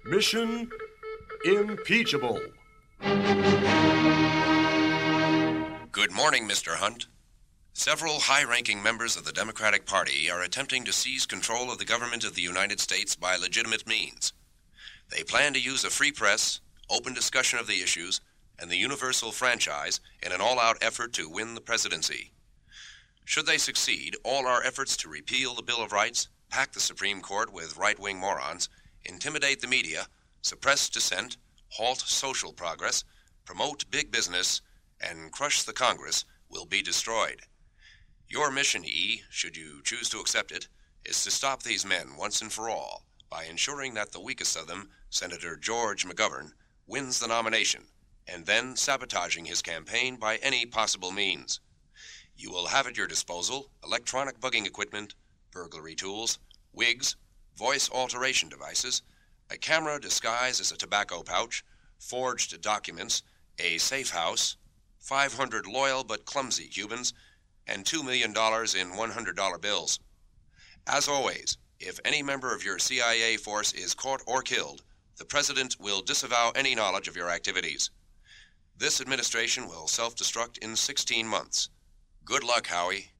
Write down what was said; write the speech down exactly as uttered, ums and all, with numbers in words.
Mission Impeachable. Good morning, Mister Hunt. Several high-ranking members of the Democratic Party are attempting to seize control of the government of the United States by legitimate means. They plan to use a free press, open discussion of the issues, and the universal franchise in an all-out effort to win the presidency. Should they succeed, all our efforts to repeal the Bill of Rights, pack the Supreme Court with right-wing morons, intimidate the media, suppress dissent, halt social progress, promote big business, and crush the Congress will be destroyed. Your mission, E, should you choose to accept it, is to stop these men once and for all by ensuring that the weakest of them, Senator George McGovern, wins the nomination, and then sabotaging his campaign by any possible means. You will have at your disposal electronic bugging equipment, burglary tools, wigs, voice alteration devices, a camera disguised as a tobacco pouch, forged documents, a safe house, five hundred loyal but clumsy Cubans, and two million dollars in one hundred dollar bills. As always, if any member of your C I A force is caught or killed, the President will disavow any knowledge of your activities. This administration will self-destruct in sixteen months. Good luck, Howie.